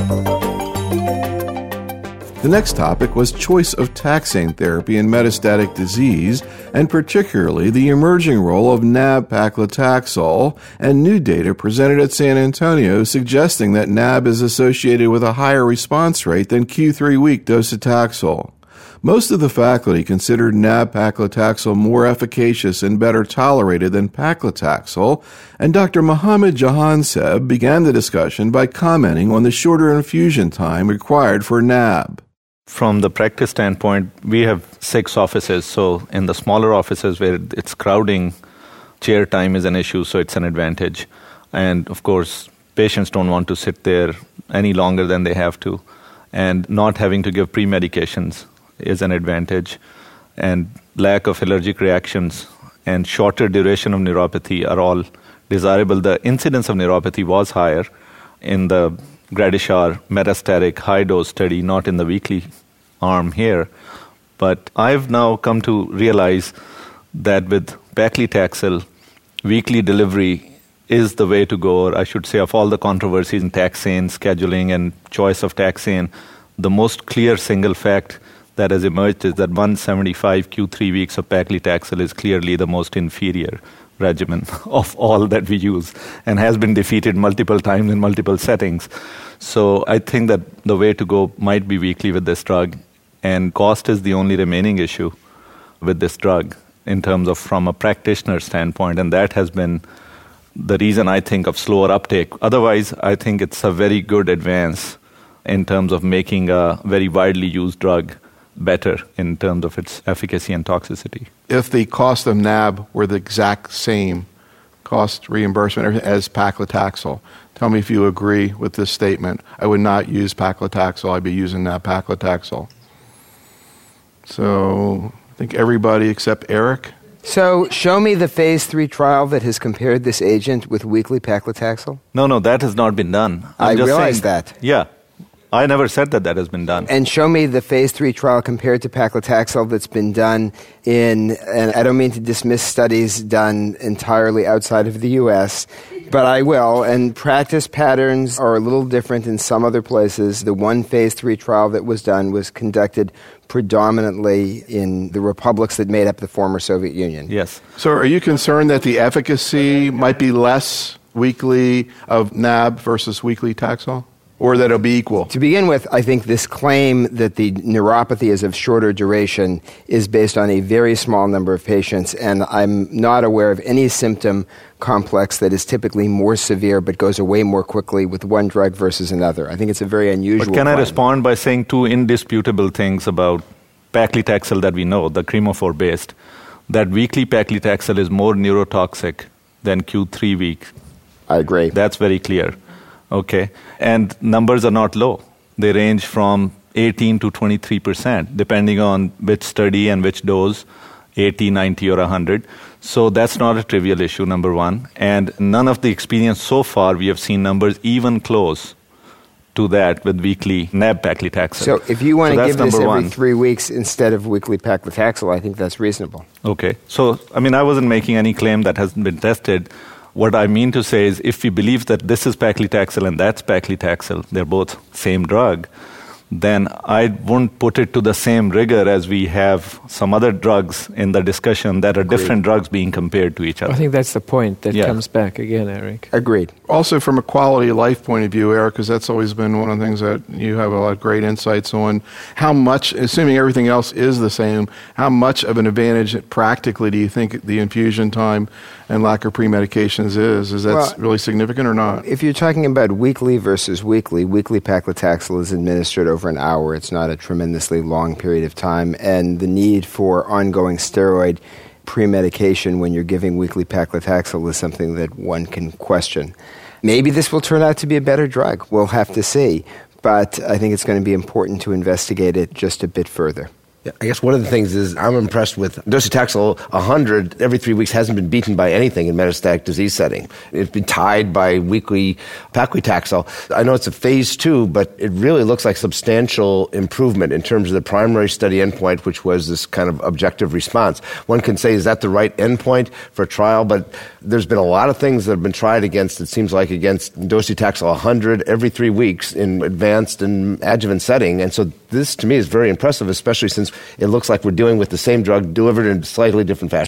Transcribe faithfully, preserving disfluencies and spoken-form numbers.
The next topic was choice of taxane therapy in metastatic disease, and particularly the emerging role of nab-paclitaxel, and new data presented at San Antonio suggesting that N A B is associated with a higher response rate than Q three week docetaxel. Most of the faculty considered nab-paclitaxel more efficacious and better tolerated than paclitaxel, and Doctor Mohammed Jahanseb began the discussion by commenting on the shorter infusion time required for N A B. From the practice standpoint, we have six offices, so in the smaller offices where it's crowding, chair time is an issue, so it's an advantage. And of course, patients don't want to sit there any longer than they have to, and not having to give pre-medications is an advantage, and lack of allergic reactions and shorter duration of neuropathy are all desirable. The incidence of neuropathy was higher in the Gradishar metastatic high-dose study, not in the weekly arm here. But I've now come to realize that with paclitaxel, weekly delivery is the way to go, or I should say of all the controversies in taxane, scheduling, and choice of taxane, the most clear single fact that has emerged is that one hundred seventy-five Q three weeks of paclitaxel is clearly the most inferior regimen of all that we use and has been defeated multiple times in multiple settings. So I think that the way to go might be weekly with this drug, and cost is the only remaining issue with this drug in terms of from a practitioner standpoint, and that has been the reason I think of slower uptake. Otherwise, I think it's a very good advance in terms of making a very widely used drug better in terms of its efficacy and toxicity. If the cost of N A B were the exact same cost reimbursement as paclitaxel, tell me if you agree with this statement. I would not use paclitaxel. I'd be using nab-paclitaxel. So I think everybody except Eric. So show me the phase three trial that has compared this agent with weekly paclitaxel. No, no, that has not been done. I'm I just realize saying, that. Yeah. I never said that that has been done. And show me the phase three trial compared to paclitaxel that's been done in, and I don't mean to dismiss studies done entirely outside of the U S, but I will. And practice patterns are a little different in some other places. The one phase three trial that was done was conducted predominantly in the republics that made up the former Soviet Union. Yes. So are you concerned that the efficacy might be less weekly of N A B versus weekly Taxol? Or that it'll be equal? To begin with, I think this claim that the neuropathy is of shorter duration is based on a very small number of patients, and I'm not aware of any symptom complex that is typically more severe but goes away more quickly with one drug versus another. I think it's a very unusual But can claim. I respond by saying two indisputable things about paclitaxel that we know, the cremophore-based, that weekly paclitaxel is more neurotoxic than Q three week. I agree. That's very clear. Okay. And numbers are not low. They range from eighteen to twenty-three percent, depending on which study and which dose, eighty, ninety, or one hundred. So that's not a trivial issue, number one. And none of the experience so far, we have seen numbers even close to that with weekly nab-paclitaxel. So if you want so to give this every one. three weeks instead of weekly paclitaxel, I think that's reasonable. Okay. So, I mean, I wasn't making any claim that hasn't been tested. What I mean to say is if we believe that this is paclitaxel and that's paclitaxel, they're both same drug, then I wouldn't put it to the same rigor as we have some other drugs in the discussion that are Agreed. different drugs being compared to each other. I think that's the point that Yeah. comes back again, Eric. Agreed. Also, from a quality of life point of view, Eric, because that's always been one of the things that you have a lot of great insights on, how much, assuming everything else is the same, how much of an advantage practically do you think the infusion time and lack of pre-medications is? Is that Well, really significant or not? If you're talking about weekly versus weekly, weekly paclitaxel is administered over an hour. It's not a tremendously long period of time. And the need for ongoing steroid pre-medication when you're giving weekly paclitaxel is something that one can question. Maybe this will turn out to be a better drug. We'll have to see. But I think it's going to be important to investigate it just a bit further. Yeah, I guess one of the things is I'm impressed with docetaxel one hundred every three weeks hasn't been beaten by anything in metastatic disease setting. It's been tied by weekly paclitaxel. I know it's a phase two, but it really looks like substantial improvement in terms of the primary study endpoint, which was this kind of objective response. One can say, is that the right endpoint for a trial? But there's been a lot of things that have been tried against, it seems like, against docetaxel one hundred every three weeks in advanced and adjuvant setting. And so this, to me, is very impressive, especially since it looks like we're dealing with the same drug delivered in a slightly different fashion.